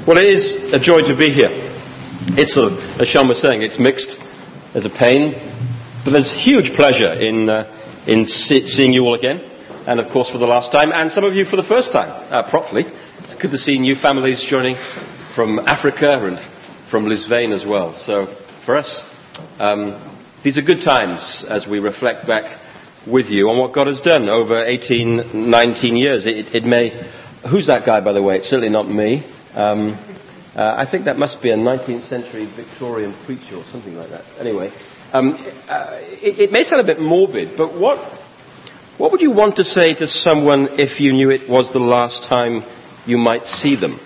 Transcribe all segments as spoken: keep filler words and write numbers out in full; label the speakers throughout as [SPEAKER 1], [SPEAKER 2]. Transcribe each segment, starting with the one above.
[SPEAKER 1] Well, it is a joy to be here. It's sort of, as Sean was saying, it's mixed. There's a pain, but there's huge pleasure in uh, in see- seeing you all again, and of course for the last time, and some of you for the first time, uh, properly. It's good to see new families joining from Africa and from Lisbon as well. So for us, um, these are good times as we reflect back with you on what God has done over eighteen, nineteen years. It, it may... Who's that guy, by the way? It's certainly not me. Um, uh, I think that must be a nineteenth century Victorian preacher or something like that. Anyway, um, uh, it, it may sound a bit morbid, but what what would you want to say to someone if you knew it was the last time you might see them?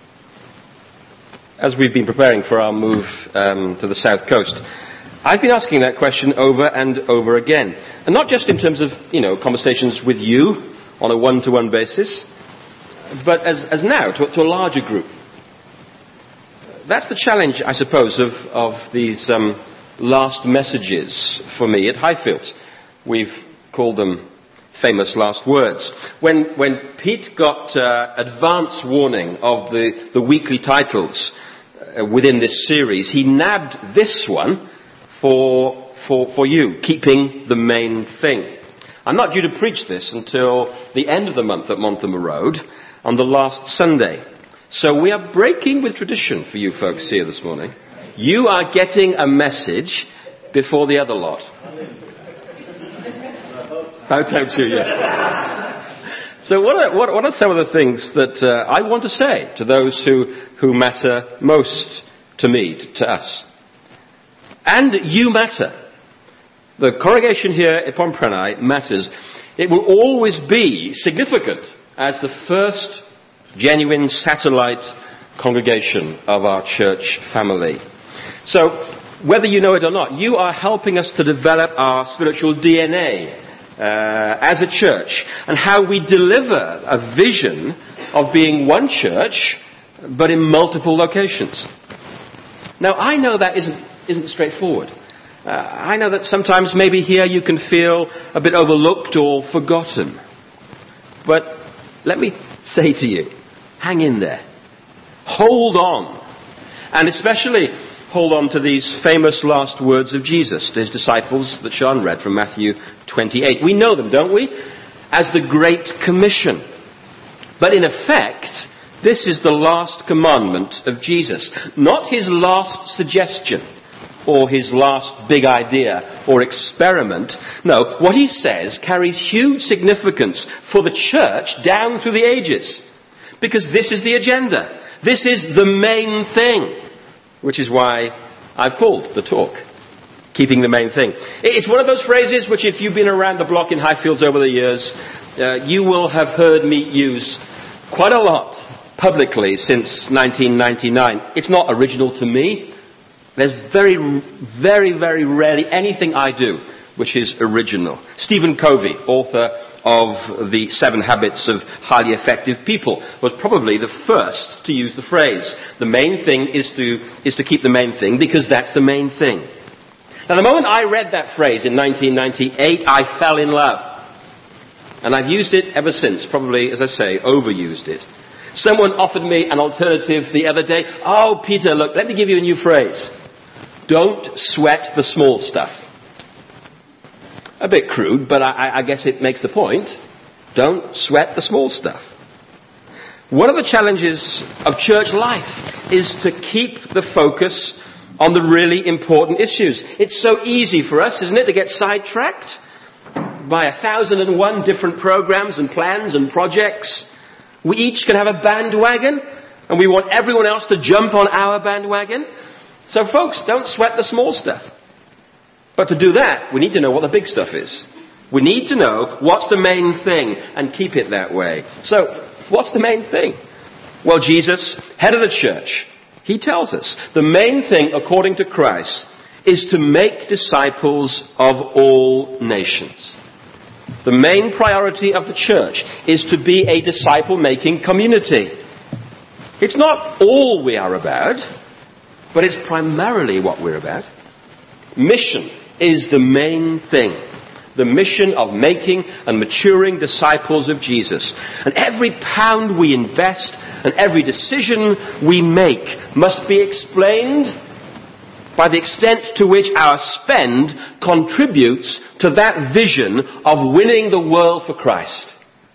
[SPEAKER 1] As we've been preparing for our move um, to the south coast, I've been asking that question over and over again. And not just in terms of, you know, conversations with you on a one-to-one basis, but as, as now, to, to a larger group. That's the challenge, I suppose, of, of these um, last messages for me at Highfields. We've called them famous last words. When, when Pete got uh, advance warning of the, the weekly titles uh, within this series, he nabbed this one for, for, for you, keeping the main thing. I'm not due to preach this until the end of the month at Monthermer Road, on the last Sunday. So we are breaking with tradition for you folks here this morning. You are getting a message before the other lot. Bow time to you. So what are, what, what are some of the things that uh, I want to say to those who, who matter most to me, to, to us? And you matter. The congregation here at Pomprenae matters. It will always be significant as the first genuine satellite congregation of our church family. So, whether you know it or not, you are helping us to develop our spiritual D N A uh, as a church, and how we deliver a vision of being one church, but in multiple locations. Now, I know that isn't, isn't straightforward. Uh, I know that sometimes maybe here you can feel a bit overlooked or forgotten. But let me say to you, hang in there. Hold on. And especially hold on to these famous last words of Jesus to his disciples that Sean read from Matthew twenty-eight. We know them, don't we? As the Great Commission. But in effect, this is the last commandment of Jesus, not his last suggestion or his last big idea or experiment. No, what he says carries huge significance for the church down through the ages. Because this is the agenda. This is the main thing. Which is why I've called the talk, Keeping the Main Thing. It's one of those phrases which, if you've been around the block in Highfields over the years, uh, you will have heard me use quite a lot publicly since nineteen ninety-nine. It's not original to me. There's very, very, very rarely anything I do which is original. Stephen Covey, author of The Seven Habits of Highly Effective People, was probably the first to use the phrase. The main thing is to, is to keep the main thing, because that's the main thing. Now, the moment I read that phrase in nineteen ninety-eight, I fell in love. And I've used it ever since, probably, as I say, overused it. Someone offered me an alternative the other day. Oh, Peter, look, let me give you a new phrase. Don't sweat the small stuff. A bit crude, but I, I guess it makes the point. Don't sweat the small stuff. One of the challenges of church life is to keep the focus on the really important issues. It's so easy for us, isn't it, to get sidetracked by a thousand and one different programs and plans and projects. We each can have a bandwagon, and we want everyone else to jump on our bandwagon. So folks, don't sweat the small stuff. But to do that, we need to know what the big stuff is. We need to know what's the main thing and keep it that way. So, what's the main thing? Well, Jesus, head of the church, he tells us the main thing, according to Christ, is to make disciples of all nations. The main priority of the church is to be a disciple-making community. It's not all we are about, but it's primarily what we're about. Mission is the main thing. the mission of making and maturing disciples of Jesus. And every pound we invest and every decision we make must be explained by the extent to which our spend contributes to that vision of winning the world for Christ.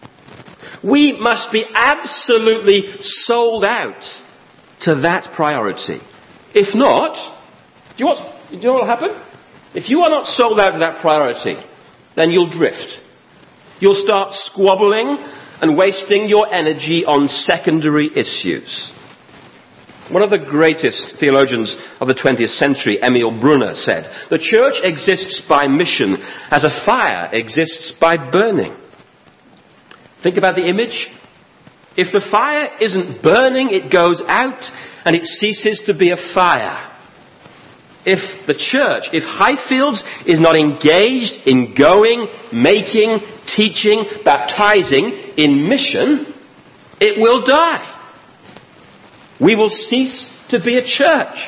[SPEAKER 1] We must be absolutely sold out to that priority. If not, do you, want, do you know what will happen? If you are not sold out to that priority, then you'll drift. You'll start squabbling and wasting your energy on secondary issues. One of the greatest theologians of the twentieth century, Emil Brunner, said, "The church exists by mission as a fire exists by burning." Think about the image. If the fire isn't burning, it goes out and it ceases to be a fire. If the church, if Highfields is not engaged in going, making, teaching, baptizing in mission, it will die. We will cease to be a church.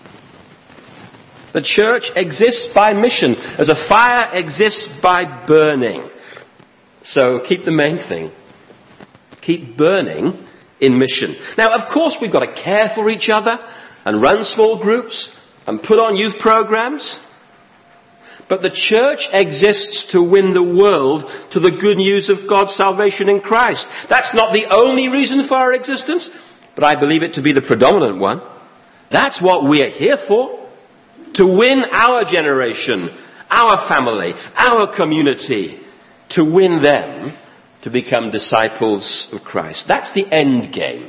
[SPEAKER 1] The church exists by mission as a fire exists by burning. So keep the main thing. Keep burning in mission. Now, of course, we've got to care for each other and run small groups and put on youth programs. But the church exists to win the world to the good news of God's salvation in Christ. That's not the only reason for our existence, but I believe it to be the predominant one. That's what we are here for. To win our generation, our family, our community. To win them to become disciples of Christ. That's the end game.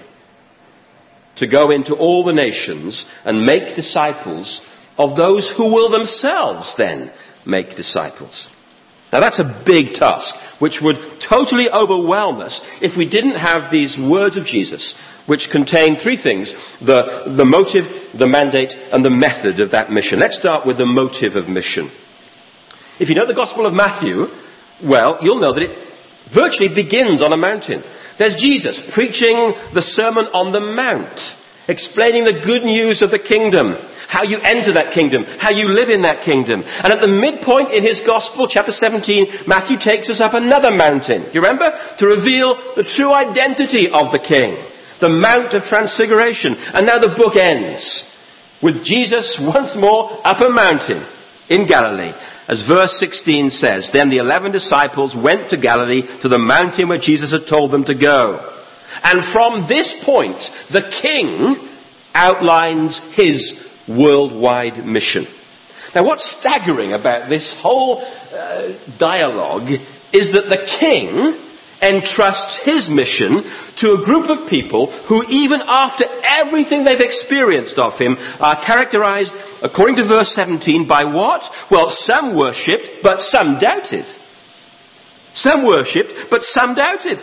[SPEAKER 1] To go into all the nations and make disciples of those who will themselves then make disciples. Now that's a big task, which would totally overwhelm us if we didn't have these words of Jesus, which contain three things: the, the motive, the mandate, and the method of that mission. Let's start with the motive of mission. If you know the Gospel of Matthew, well, you'll know that it virtually begins on a mountain. There's Jesus preaching the Sermon on the Mount, explaining the good news of the kingdom, how you enter that kingdom, how you live in that kingdom. And at the midpoint in his Gospel, chapter seventeen, Matthew takes us up another mountain. You remember? To reveal the true identity of the King, the Mount of Transfiguration. And now the book ends with Jesus once more up a mountain in Galilee. As verse sixteen says, "Then the eleven disciples went to Galilee, to the mountain where Jesus had told them to go. And from this point, the King outlines his worldwide mission." Now what's staggering about this whole uh, dialogue is that the King entrusts his mission to a group of people who, even after everything they've experienced of him, are characterized, according to verse seventeen, by what? Well, some worshipped, but some doubted. Some worshipped, but some doubted.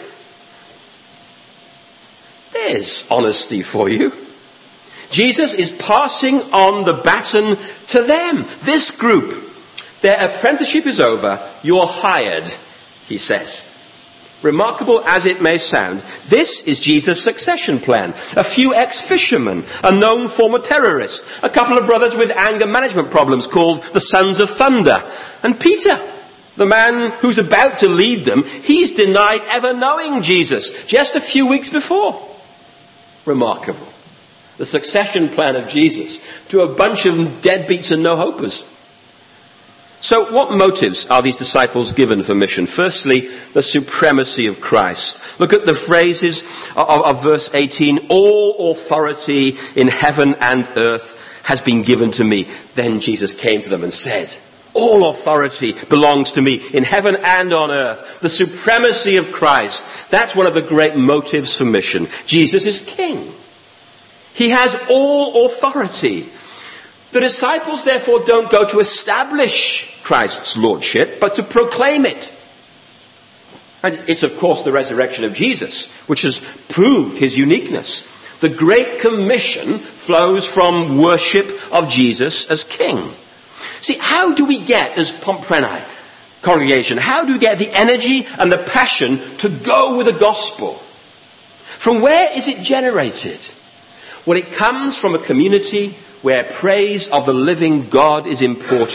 [SPEAKER 1] There's honesty for you. Jesus is passing on the baton to them, this group. Their apprenticeship is over. You're hired, he says. Remarkable as it may sound, this is Jesus' succession plan. A few ex-fishermen, a known former terrorist, a couple of brothers with anger management problems called the Sons of Thunder, and Peter, the man who's about to lead them. He's denied ever knowing Jesus just a few weeks before. Remarkable. The succession plan of Jesus to a bunch of deadbeats and no-hopers. So what motives are these disciples given for mission? Firstly, the supremacy of Christ. Look at the phrases of, of verse eighteen. "All authority in heaven and earth has been given to me." Then Jesus came to them and said, all authority belongs to me in heaven and on earth. The supremacy of Christ. That's one of the great motives for mission. Jesus is King. He has all authority. The disciples, therefore, don't go to establish Christ's lordship, but to proclaim it. And it's, of course, the resurrection of Jesus, which has proved his uniqueness. The Great Commission flows from worship of Jesus as King. See, how do we get, as Pompreni congregation, how do we get the energy and the passion to go with the gospel? From where is it generated? Well, it comes from a community where praise of the living God is important.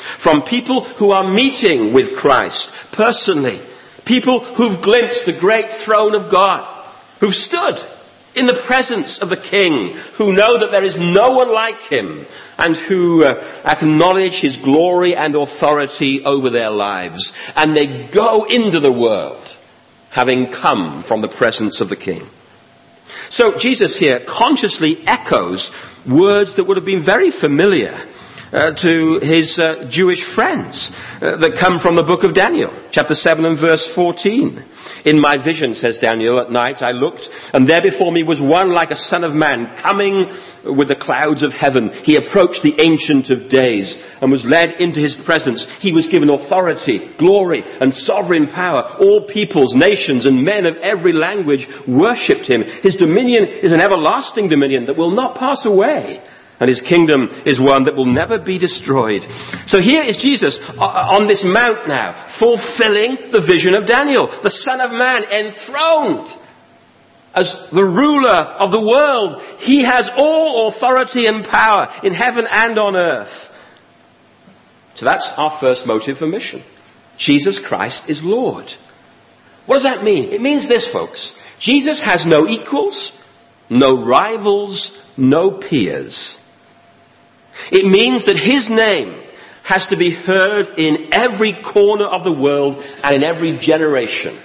[SPEAKER 1] from people who are meeting with Christ personally, people who've glimpsed the great throne of God, who've stood in the presence of the King, who know that there is no one like him, and who uh, acknowledge his glory and authority over their lives. And they go into the world having come from the presence of the King. So Jesus here consciously echoes words that would have been very familiar Uh, to his uh, Jewish friends uh, that come from the book of Daniel, chapter seven and verse fourteen. In my vision, says Daniel, at night I looked, and there before me was one like a son of man, coming with the clouds of heaven. He approached the Ancient of Days and was led into his presence. He was given authority, glory, and sovereign power. All peoples, nations, and men of every language worshipped him. His dominion is an everlasting dominion that will not pass away, and his kingdom is one that will never be destroyed. So here is Jesus on this mount now, fulfilling the vision of Daniel, the Son of Man, enthroned as the ruler of the world. He has all authority and power in heaven and on earth. So that's our first motive for mission. Jesus Christ is Lord. What does that mean? It means this, folks. Jesus has no equals, no rivals, no peers. It means that his name has to be heard in every corner of the world and in every generation.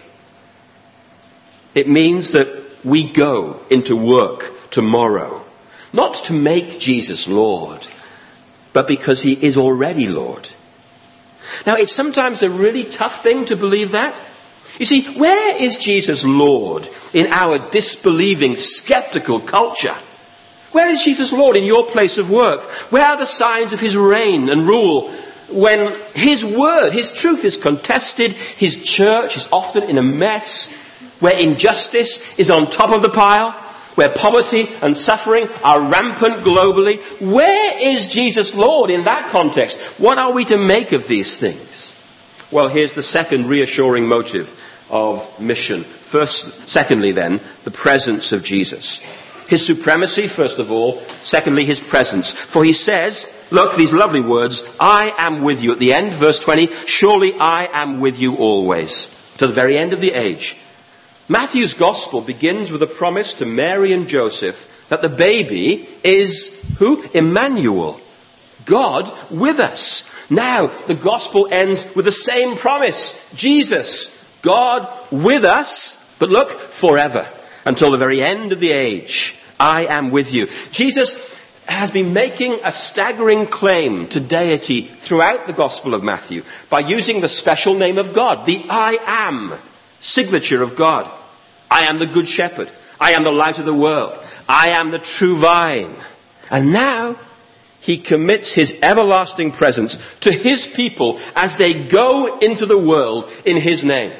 [SPEAKER 1] It means that we go into work tomorrow, not to make Jesus Lord, but because he is already Lord. Now, it's sometimes a really tough thing to believe that. You see, where is Jesus Lord in our disbelieving, skeptical culture? Where is Jesus Lord in your place of work? Where are the signs of his reign and rule when his word, his truth is contested, his church is often in a mess, where injustice is on top of the pile, where poverty and suffering are rampant globally? Where is Jesus Lord in that context? What are we to make of these things? Well, here's the second reassuring motive of mission. First, secondly then, the presence of Jesus. His supremacy, first of all. Secondly, his presence. For he says, look, these lovely words, I am with you. At the end, verse twenty, surely I am with you always, to the very end of the age. Matthew's gospel begins with a promise to Mary and Joseph that the baby is who? Emmanuel. God with us. Now, the gospel ends with the same promise. Jesus, God with us, but look, forever, until the very end of the age. I am with you. Jesus has been making a staggering claim to deity throughout the Gospel of Matthew by using the special name of God, the I am signature of God. I am the good shepherd. I am the light of the world. I am the true vine. And now he commits his everlasting presence to his people as they go into the world in his name.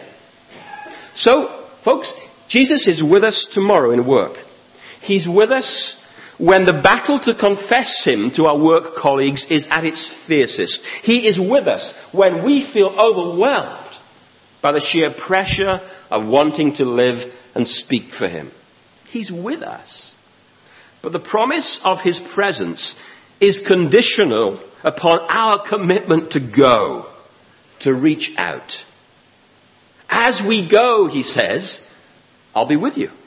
[SPEAKER 1] So, folks, Jesus is with us tomorrow in work. He's with us when the battle to confess him to our work colleagues is at its fiercest. He is with us when we feel overwhelmed by the sheer pressure of wanting to live and speak for him. He's with us. But the promise of his presence is conditional upon our commitment to go, to reach out. As we go, he says, I'll be with you.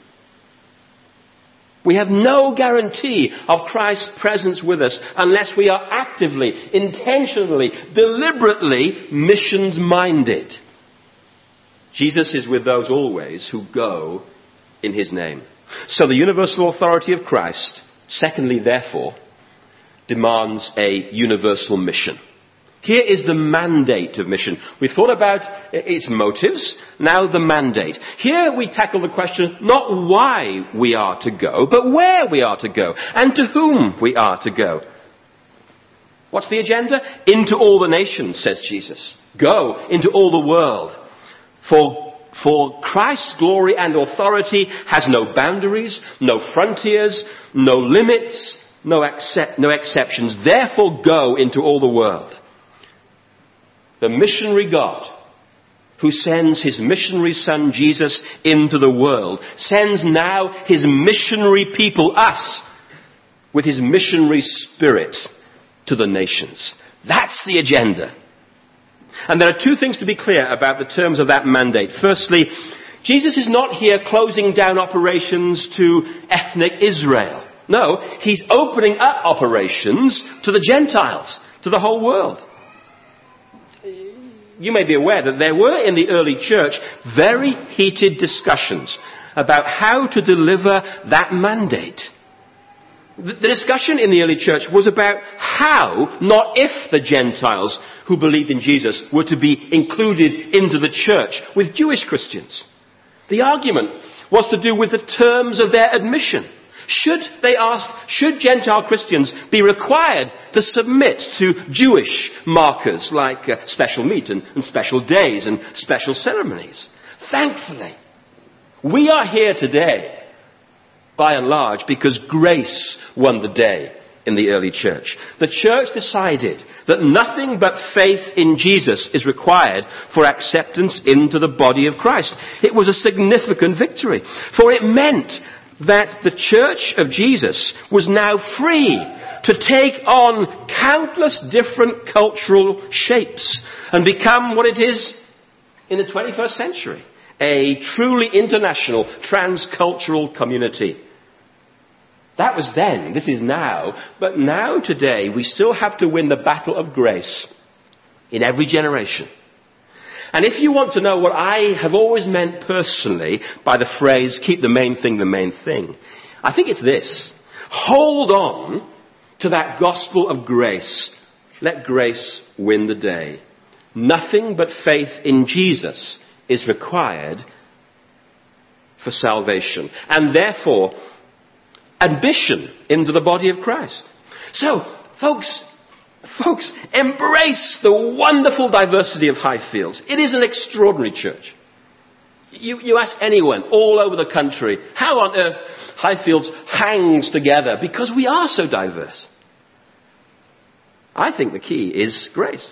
[SPEAKER 1] We have no guarantee of Christ's presence with us unless we are actively, intentionally, deliberately missions-minded. Jesus is with those always who go in his name. So the universal authority of Christ, secondly, therefore, demands a universal mission. Here is the mandate of mission. We've thought about its motives, now the mandate. Here we tackle the question not why we are to go, but where we are to go, and to whom we are to go. What's the agenda? Into all the nations, says Jesus. Go into all the world. For, for Christ's glory and authority has no boundaries, no frontiers, no limits, no, accept, no exceptions. Therefore go into all the world. The missionary God, who sends his missionary son Jesus into the world, sends now his missionary people, us, with his missionary spirit to the nations. That's the agenda. And there are two things to be clear about the terms of that mandate. Firstly, Jesus is not here closing down operations to ethnic Israel. No, he's opening up operations to the Gentiles, to the whole world. You may be aware that there were in the early church very heated discussions about how to deliver that mandate. The discussion in the early church was about how, not if, the Gentiles who believed in Jesus were to be included into the church with Jewish Christians. The argument was to do with the terms of their admission. Should, they asked, should Gentile Christians be required to submit to Jewish markers like uh, special meat and, and special days and special ceremonies? Thankfully, we are here today, by and large, because grace won the day in the early church. The church decided that nothing but faith in Jesus is required for acceptance into the body of Christ. It was a significant victory, for it meant that the church of Jesus was now free to take on countless different cultural shapes and become what it is in the twenty-first century, a truly international, transcultural community. That was then, this is now, but now today we still have to win the battle of grace in every generation. And if you want to know what I have always meant personally by the phrase, keep the main thing the main thing, I think it's this. Hold on to that gospel of grace. Let grace win the day. Nothing but faith in Jesus is required for salvation. And therefore, admission into the body of Christ. So, folks, folks, embrace the wonderful diversity of Highfields. It is an extraordinary church. You, you ask anyone all over the country, how on earth Highfields hangs together? Because we are so diverse. I think the key is grace.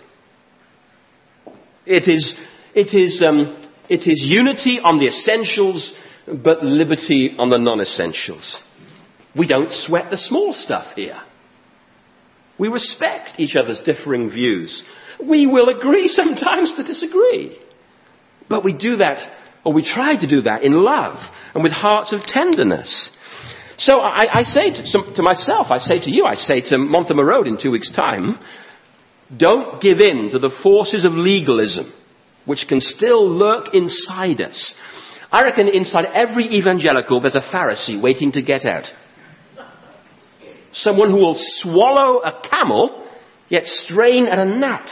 [SPEAKER 1] It is, it is, um, it is unity on the essentials, but liberty on the non-essentials. We don't sweat the small stuff here. We respect each other's differing views. We will agree sometimes to disagree. But we do that, or we try to do that in love and with hearts of tenderness. So I, I say to, to myself, I say to you, I say to Monthermer Road in two weeks' time, don't give in to the forces of legalism, which can still lurk inside us. I reckon inside every evangelical there's a Pharisee waiting to get out. Someone who will swallow a camel, yet strain at a gnat.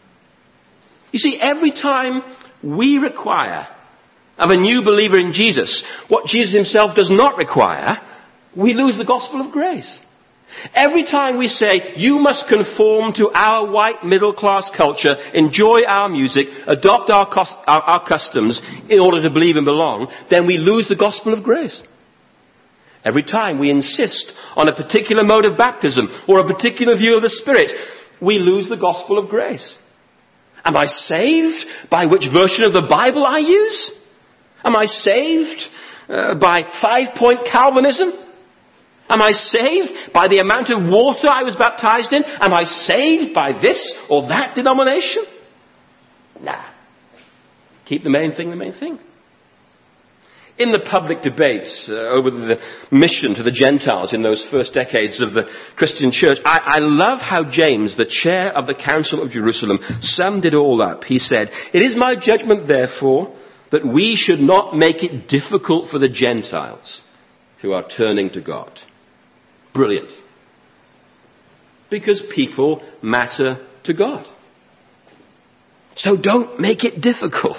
[SPEAKER 1] You see, every time we require of a new believer in Jesus what Jesus himself does not require, we lose the gospel of grace. Every time we say, you must conform to our white middle-class culture, enjoy our music, adopt our, cost, our, our customs in order to believe and belong, then we lose the gospel of grace. Every time we insist on a particular mode of baptism or a particular view of the Spirit, we lose the gospel of grace. Am I saved by which version of the Bible I use? Am I saved uh, by five-point Calvinism? Am I saved by the amount of water I was baptized in? Am I saved by this or that denomination? Nah. Keep the main thing the main thing. In the public debates uh, over the mission to the Gentiles in those first decades of the Christian church, I, I love how James, the chair of the Council of Jerusalem, summed it all up. He said, "It is my judgment, therefore, that we should not make it difficult for the Gentiles who are turning to God." Brilliant. Because people matter to God. So don't make it difficult.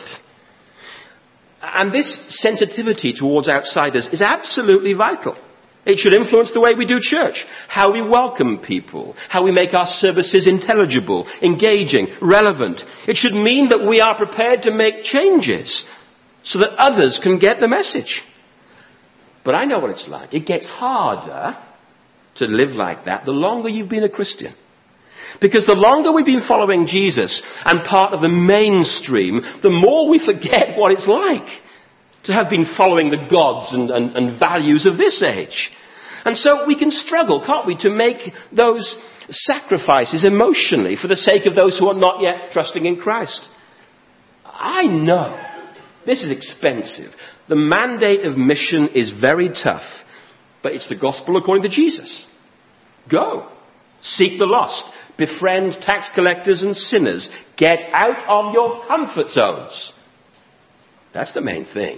[SPEAKER 1] And this sensitivity towards outsiders is absolutely vital. It should influence the way we do church, how we welcome people, how we make our services intelligible, engaging, relevant. It should mean that we are prepared to make changes so that others can get the message. But I know what it's like. It gets harder to live like that the longer you've been a Christian. Because the longer we've been following Jesus and part of the mainstream, the more we forget what it's like to have been following the gods and, and, and values of this age. And so we can struggle, can't we, to make those sacrifices emotionally for the sake of those who are not yet trusting in Christ. I know this is expensive. The mandate of mission is very tough, but it's the gospel according to Jesus. Go. Seek the lost. Befriend tax collectors and sinners. Get out of your comfort zones. That's the main thing.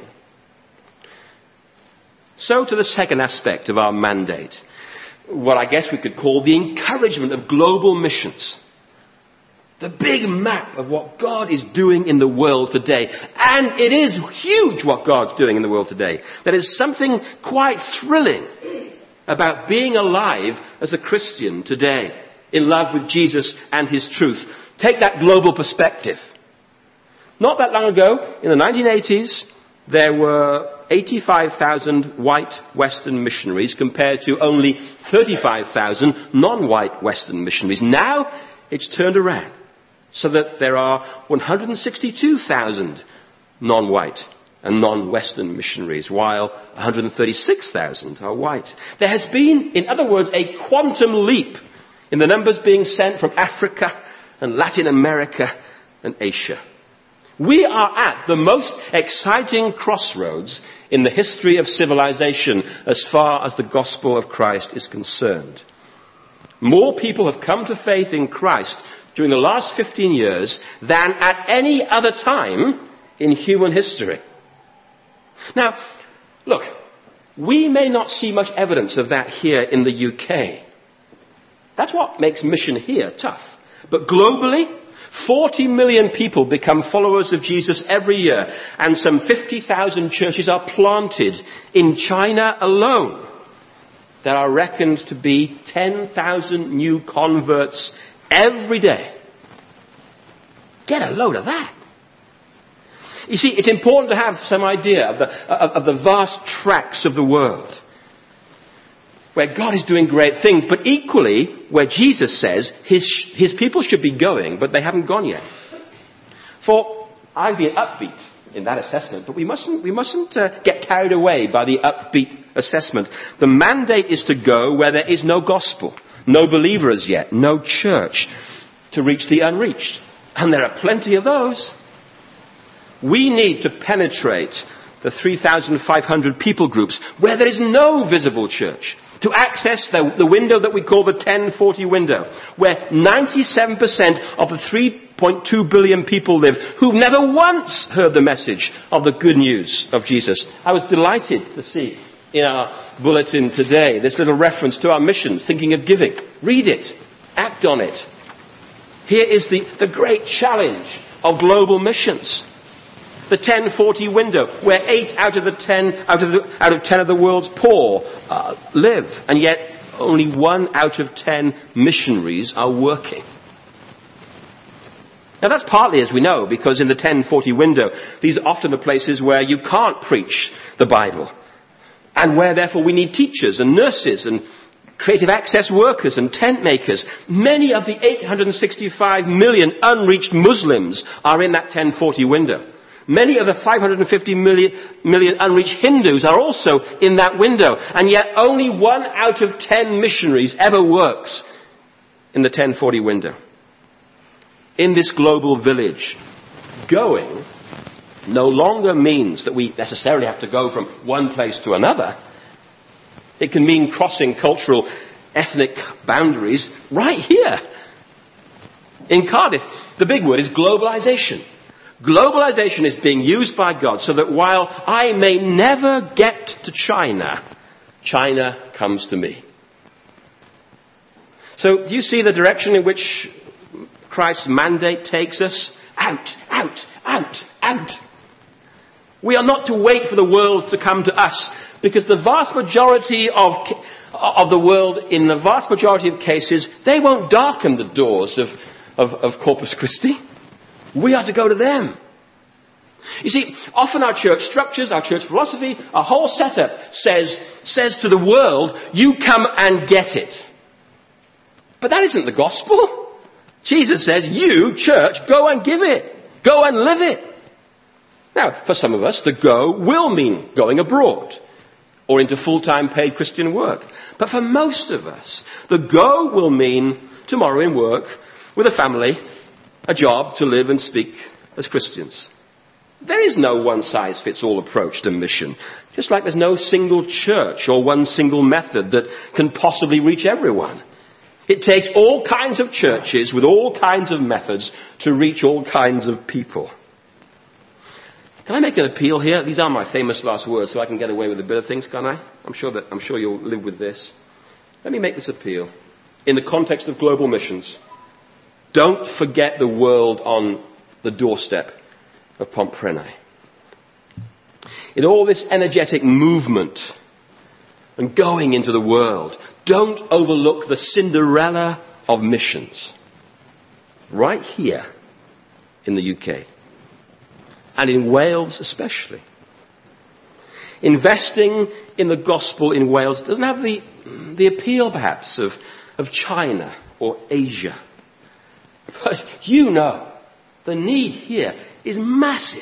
[SPEAKER 1] So to the second aspect of our mandate, what I guess we could call the encouragement of global missions. The big map of what God is doing in the world today. And it is huge what God's doing in the world today. There is something quite thrilling about being alive as a Christian today, in love with Jesus and his truth. Take that global perspective. Not that long ago, in the nineteen eighties, there were eighty-five thousand white Western missionaries compared to only thirty-five thousand non-white Western missionaries. Now, it's turned around so that there are one hundred sixty-two thousand non-white and non-Western missionaries, while one hundred thirty-six thousand are white. There has been, in other words, a quantum leap in the numbers being sent from Africa and Latin America and Asia. We are at the most exciting crossroads in the history of civilization as far as the gospel of Christ is concerned. More people have come to faith in Christ during the last fifteen years than at any other time in human history. Now, look, we may not see much evidence of that here in the U K. That's what makes mission here tough. But globally, forty million people become followers of Jesus every year, and some fifty thousand churches are planted in China alone. There are reckoned to be ten thousand new converts every day. Get a load of that. You see, it's important to have some idea of the, of, of the vast tracts of the world where God is doing great things, but equally where Jesus says his, his people should be going, but they haven't gone yet. For I'd be upbeat in that assessment, but we mustn't, we mustn't uh, get carried away by the upbeat assessment. The mandate is to go where there is no gospel, no believer as yet, no church, to reach the unreached. And there are plenty of those. We need to penetrate the three thousand five hundred people groups where there is no visible church, to access the, the window that we call the ten forty window, where ninety-seven percent of the three point two billion people live who've never once heard the message of the good news of Jesus. I was delighted to see in our bulletin today this little reference to our missions, thinking of giving. Read it. Act on it. Here is the, the great challenge of global missions. The ten forty window, where eight out of the ten, out of, the, out of ten of the world's poor uh, live, and yet only one out of ten missionaries are working. Now that's partly, as we know, because in the ten forty window, these are often the places where you can't preach the Bible, and where therefore we need teachers and nurses and creative access workers and tent makers. Many of the eight hundred sixty-five million unreached Muslims are in that ten forty window. Many of the five hundred fifty million, million unreached Hindus are also in that window. And yet only one out of ten missionaries ever works in the ten forty window. In this global village, going no longer means that we necessarily have to go from one place to another. It can mean crossing cultural, ethnic boundaries right here. In Cardiff, the big word is globalization. Globalization is being used by God so that while I may never get to China, China comes to me. So do you see the direction in which Christ's mandate takes us? Out, out, out, out. We are not to wait for the world to come to us, because the vast majority of, of the world, in the vast majority of cases, they won't darken the doors of, of, of Corpus Christi. We are to go to them. You see, often our church structures, our church philosophy, our whole setup says, says to the world, you come and get it. But that isn't the gospel. Jesus says, you, church, go and give it. Go and live it. Now, for some of us, the go will mean going abroad or into full-time paid Christian work. But for most of us, the go will mean tomorrow in work, with a family, a job to live and speak as Christians. There is no one-size-fits-all approach to mission, just like there's no single church or one single method that can possibly reach everyone. It takes all kinds of churches with all kinds of methods to reach all kinds of people. Can I make an appeal here? These are my famous last words, so I can get away with a bit of things, can't I? I'm sure that I'm sure you'll live with this. Let me make this appeal in the context of global missions. Don't forget the world on the doorstep of Pomprene. In all this energetic movement and going into the world, don't overlook the Cinderella of missions. Right here in the U K. And in Wales especially. Investing in the gospel in Wales doesn't have the, the appeal perhaps of, of China or Asia. But you know, the need here is massive.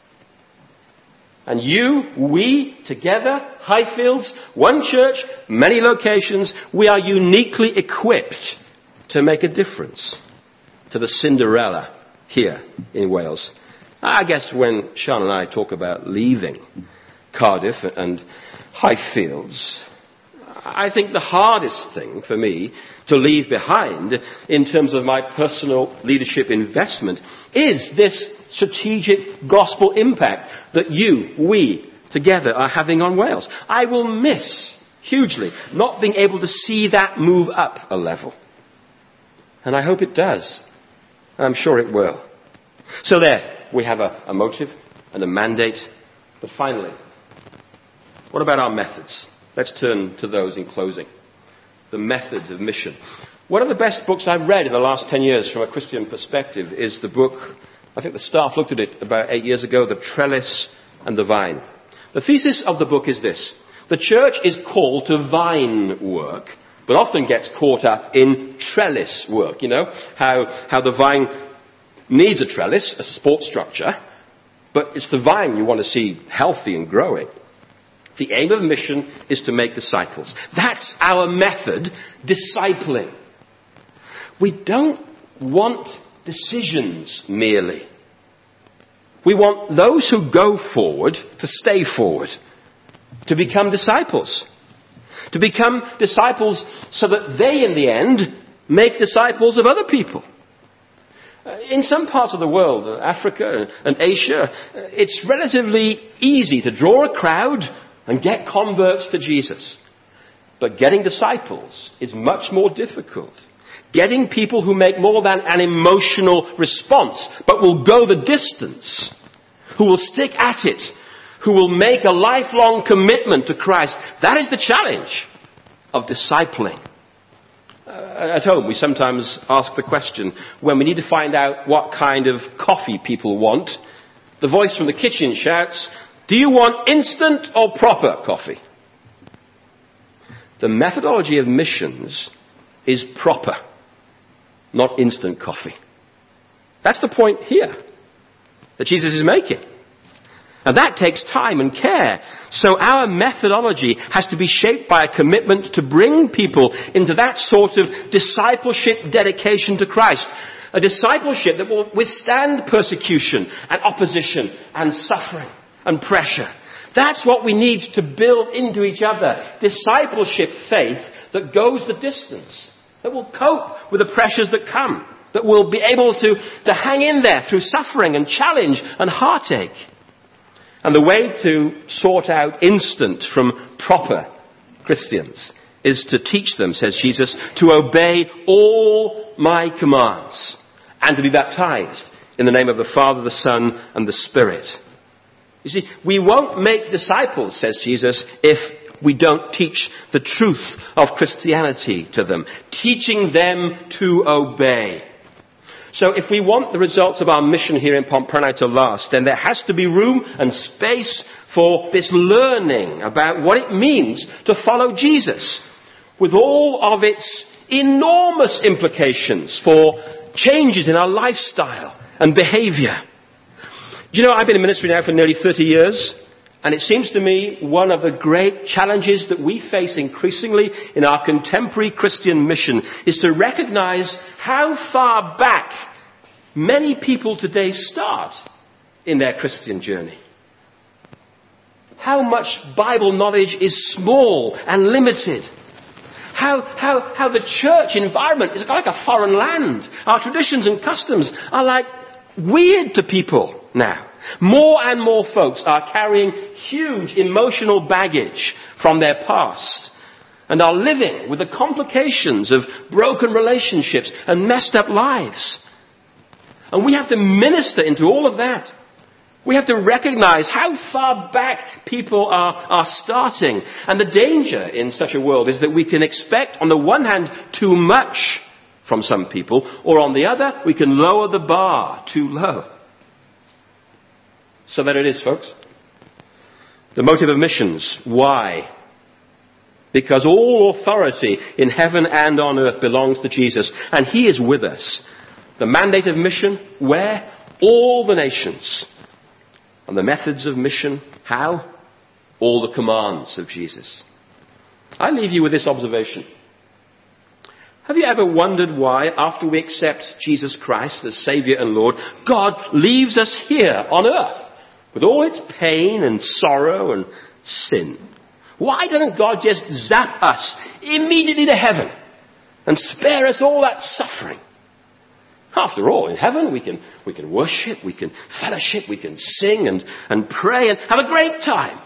[SPEAKER 1] And you, we, together, Highfields, one church, many locations, we are uniquely equipped to make a difference to the Cinderella here in Wales. I guess when Sean and I talk about leaving Cardiff and Highfields, I think the hardest thing for me to leave behind in terms of my personal leadership investment is this strategic gospel impact that you, we, together are having on Wales. I will miss hugely not being able to see that move up a level. And I hope it does. I'm sure it will. So there, we have a, a motive and a mandate. But finally, what about our methods? Let's turn to those in closing. The method of mission. One of the best books I've read in the last ten years from a Christian perspective is the book, I think the staff looked at it about eight years ago, The Trellis and the Vine. The thesis of the book is this. The church is called to vine work, but often gets caught up in trellis work. You know, how, how the vine needs a trellis, a support structure, but it's the vine you want to see healthy and growing. The aim of mission is to make disciples. That's our method, discipling. We don't want decisions merely. We want those who go forward to stay forward, to become disciples. To become disciples so that they, in the end, make disciples of other people. In some parts of the world, Africa and Asia, it's relatively easy to draw a crowd and get converts to Jesus. But getting disciples is much more difficult. Getting people who make more than an emotional response, but will go the distance, who will stick at it, who will make a lifelong commitment to Christ, that is the challenge of discipling. Uh, at home, we sometimes ask the question, when we need to find out what kind of coffee people want, the voice from the kitchen shouts, "Do you want instant or proper coffee?" The methodology of missions is proper, not instant coffee. That's the point here that Jesus is making. And that takes time and care. So our methodology has to be shaped by a commitment to bring people into that sort of discipleship dedication to Christ. A discipleship that will withstand persecution and opposition and suffering and pressure. That's what we need to build into each other. Discipleship faith that goes the distance. That will cope with the pressures that come. That will be able to, to hang in there through suffering and challenge and heartache. And the way to sort out instant from proper Christians is to teach them, says Jesus, to obey all my commands and to be baptized in the name of the Father, the Son, and the Spirit. You see, we won't make disciples, says Jesus, if we don't teach the truth of Christianity to them, teaching them to obey. So if we want the results of our mission here in Pomprene to last, then there has to be room and space for this learning about what it means to follow Jesus, with all of its enormous implications for changes in our lifestyle and behavior. Do you know, I've been in ministry now for nearly thirty years, And it seems to me one of the great challenges that we face increasingly in our contemporary Christian mission is to recognize how far back many people today start in their Christian journey. How much Bible knowledge is small and limited. How, how, how the church environment is like a foreign land. Our traditions and customs are like weird to people now. More and more folks are carrying huge emotional baggage from their past and are living with the complications of broken relationships and messed up lives. And we have to minister into all of that. We have to recognize how far back people are, are starting. And the danger in such a world is that we can expect, on the one hand, too much from some people, or on the other, we can lower the bar too low. So there it is, folks. The motive of missions. Why? Because all authority in heaven and on earth belongs to Jesus, and he is with us. The mandate of mission, where? All the nations. And the methods of mission, how? All the commands of Jesus. I leave you with this observation. Have you ever wondered why, after we accept Jesus Christ as Saviour and Lord, God leaves us here on earth with all its pain and sorrow and sin? Why doesn't God just zap us immediately to heaven and spare us all that suffering? After all, in heaven we can, we can worship, we can fellowship, we can sing and, and pray and have a great time.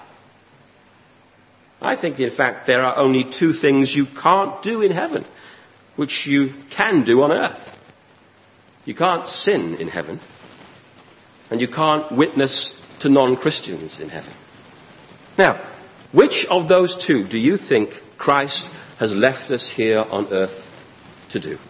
[SPEAKER 1] I think, in fact, there are only two things you can't do in heaven, which you can do on earth. You can't sin in heaven, and you can't witness to non-Christians in heaven. Now, which of those two do you think Christ has left us here on earth to do?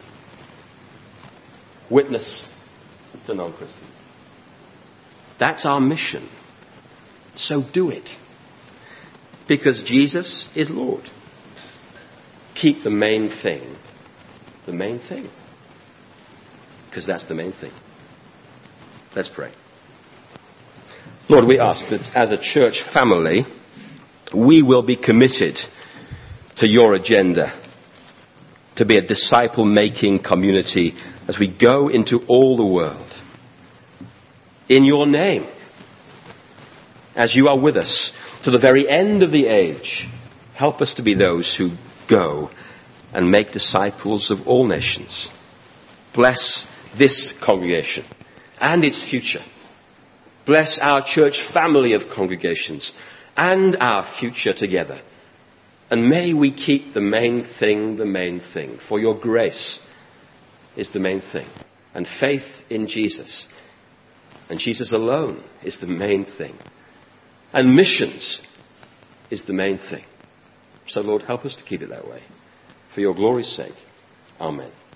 [SPEAKER 1] Witness to non-Christians. That's our mission. So do it. Because Jesus is Lord. Keep the main thing the main thing. Because that's the main thing. Let's pray. Lord, we ask that as a church family, we will be committed to your agenda, to be a disciple-making community as we go into all the world. In your name, as you are with us to the very end of the age, help us to be those who go and make disciples of all nations. Bless this congregation and its future. Bless our church family of congregations and our future together. And may we keep the main thing the main thing. For your grace is the main thing. And faith in Jesus. And Jesus alone is the main thing. And missions is the main thing. So Lord, help us to keep it that way. For your glory's sake. Amen.